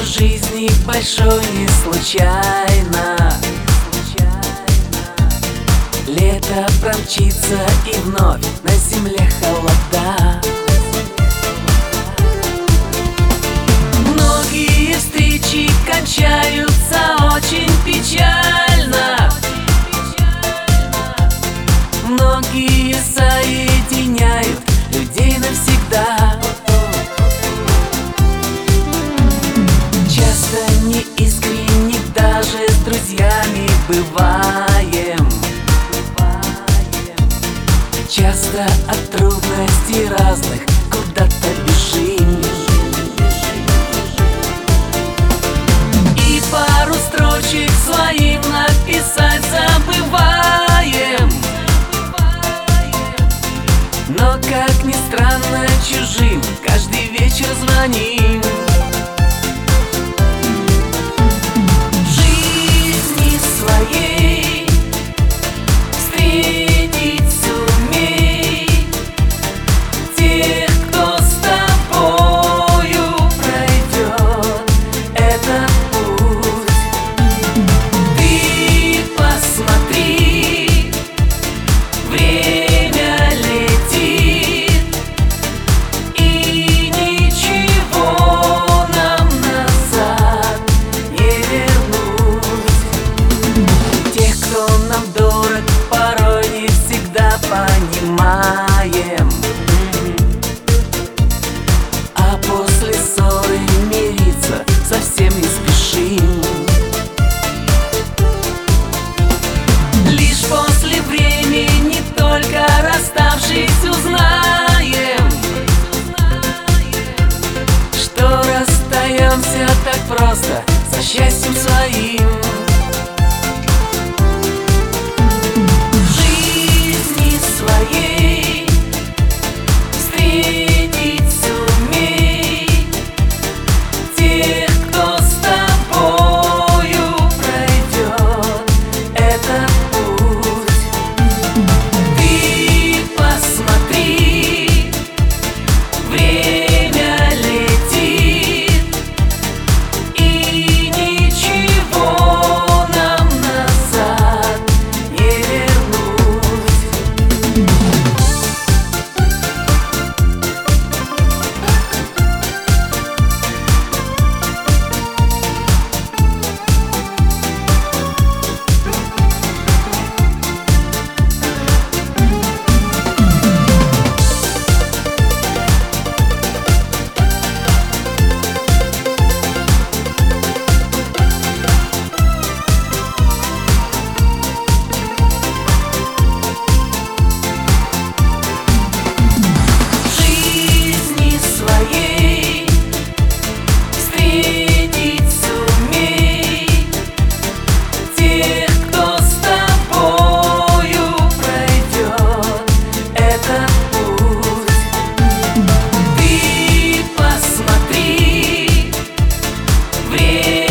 жизни большой не случайно. Лето промчится и вновь на земле холода. Многие встречи кончаются очень печально. Многие соединяют людей навсегда. Часто неискренних даже с друзьями бываем. Часто от трудностей разных куда-то бежим. И пару строчек своим написать забываем. Но, как ни странно, чужим каждый вечер звоним. В жизни своей встретить сумей тех, кто с тобою пройдет этот путь. Ты посмотри, время летит, и ничего нам назад не вернуть. Тех, кто нам дорог, порой не всегда понимаем, а после ссоры мириться совсем не спешим. Лишь после времени, только расставшись, узнаем, что расстаемся так просто за счастьем своим. В жизни своей встретить сумей тех, кто с тобою пройдет этот путь. Ты посмотри, время летит, и ничего нам назад не вернуть. В жизни своей встретить сумей тех, кто с тобою пройдет этот путь. Ты посмотри, время